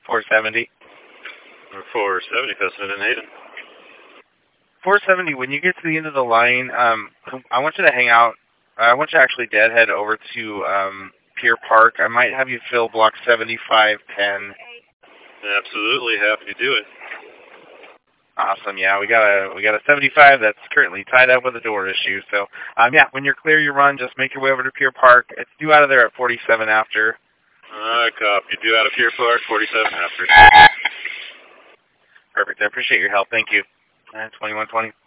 470. 470, Fessenden and Hayden. 470, when you get to the end of the line, I want you to hang out. I want you to actually deadhead over to Pier Park. I might have you fill block 7510. Absolutely, happy to do it. Awesome, yeah, we got a 75 that's currently tied up with a door issue. So, yeah, when you're clear, you run. Just make your way over to Pier Park. It's due out of there at 47 after. Copy. Due out of Pier Park, 47 after. Perfect. I appreciate your help. Thank you. 2120.